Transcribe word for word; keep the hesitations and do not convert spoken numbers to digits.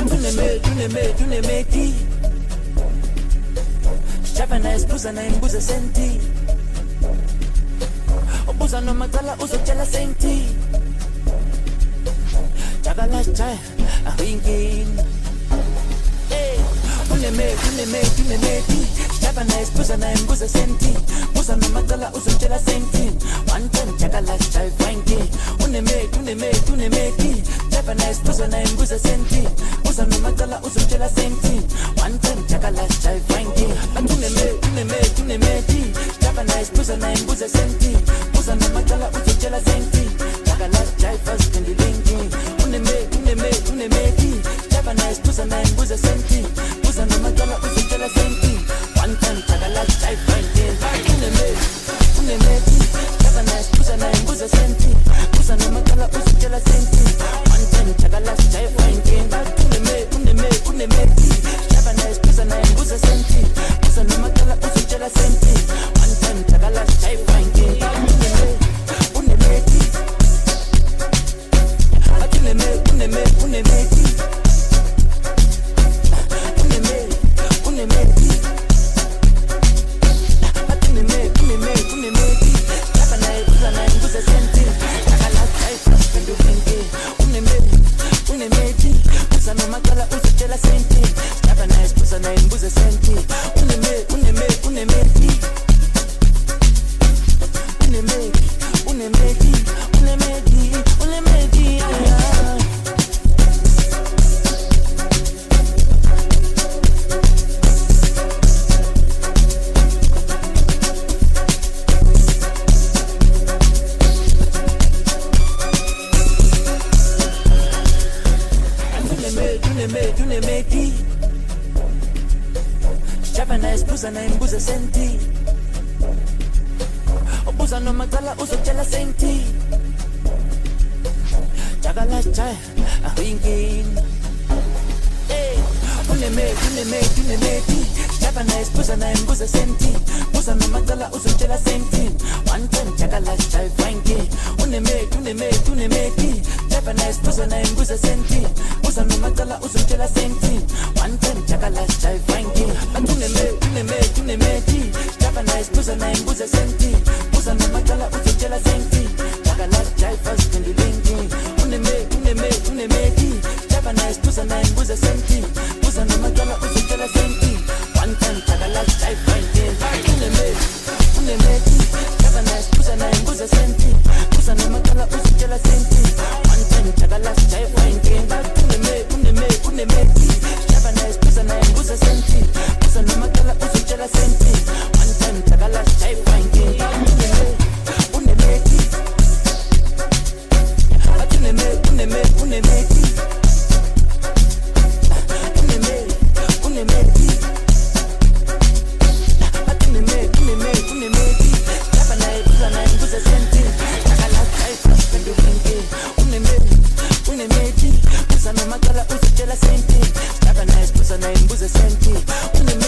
Tuneme, tuneme, tunemeti. Japanese buza na imbuza senti. Obuza no matala uzotshela senti. Jagala chai, a winking. Hey, tuneme, tuneme, tunemeti. Japanese buza na imbuza senti. Buza no matala uzotshela senti. One time jagala chai winking. Uneme, tuneme, tunemeti. Japanese buza na imbuza senti. Buza no matala uzotshela senti. One time jagala chai winking. Tuneme, tuneme, tunemeti. Japanese buza na imbuza senti. Buza no matala uzotshela senti. Jagala chai fast and linking. Uneme, uneme, tunemeti. Japanese buza na imbuza senti. Buza no matala uzotshela senti. One time jagala chai winking. Uneme, unemeti. Japanese buza na imbuza senti. Buza no matala uzotshela senti. One time jagala chai winking. Uneme, uneme, unemeti. Japanese buza na imbuza senti. Buza no matala uzotshela senti. One time jagala chai winking. Uneme, unemeti. Uneme, uneme, unemeti. Uneme, unemeti. Uneme, uneme, unemeti. Japanese buza na imbuza senti. Jagala chai winking. Uneme, unemeti. Buza no matala uzotshela senti. Japanese buza na imbuza senti. Uneme, uneme, unemeti. Unemeti, unemeti, unemeti, unemeti, yeah. Uneme, uneme, unemeti. Japanese buza na imbuza senti. Obuza no matala uzotshela senti. Jagala chai, a winking. Hey, uneme, uneme, unemeti. Japanese buza na imbuza senti. Buza no matala uzotshela senti. One time jagala chai winking. Uneme, uneme, unemeti. Japanese buza na imbuza senti. Buza no matala uzotshela senti. One time jagala chai winking. Uneme, uneme, unemeti. Japanese buza na imbuza senti. Buza no matala uzotshela senti. Jagala chai fast and linking. Uneme, uneme, unemeti. Japanese buza na imbuza senti. Buza no matala uzotshela senti. One time jagala chai winking. Uneme, unemeti. Japanese buza na imbuza senti. Buza no matala uzotshela senti. One time jagala chai winking. Uneme, uneme, unemeti. Japanese buza na imbuza senti. Buza no matala uzotshela senti. One time jagala chai winking. Uneme, unemeti. Uneme, uneme, unemeti. Uneme, unemeti. Uneme, uneme, unemeti. Japanese buza na imbuza senti. Jagala chai fast and linking. Uneme, unemeti. Buza no matala uzotshela senti. Japanese buza na imbuza senti. Uneme